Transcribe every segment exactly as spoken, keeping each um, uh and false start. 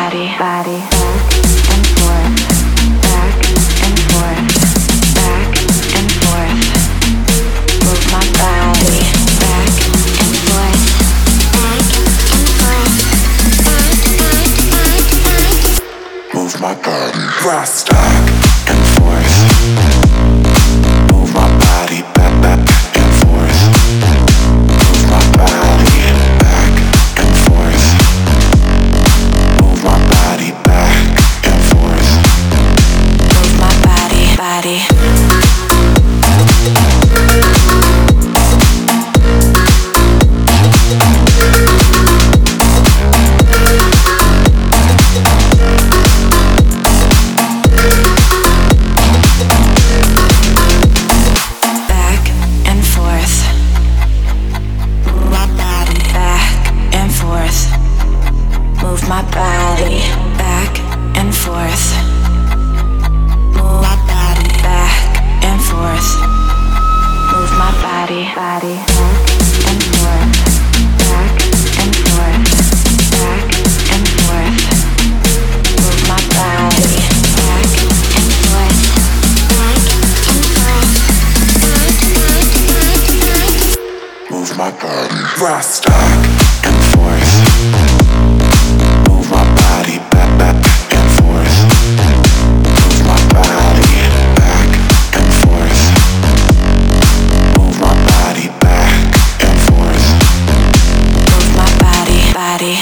body, body, back and forth, back and forth, back and forth. Move my body, back and forth, back and forth, back, back, back, back. Move my body, rest back and forth. Move my body, back, back and forth. Move my body, back and forth. Move my body, back and forth. Move my body, body. Move my body back and forth. Move my body back and forth. Move my body, body back and forth, back and forth, back and forth. Move my body back and forth, back and forth, back, back, back, back. Move my body, rest back and forth. Move my body back, back and forth. Move my body back and forth. Move my body back and forth. Move my body, body.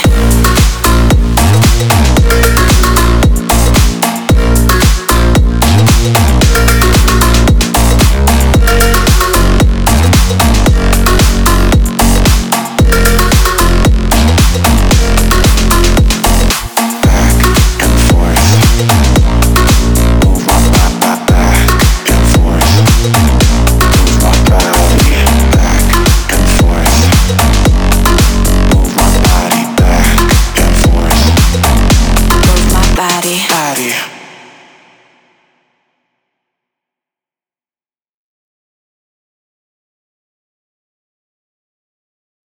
Body.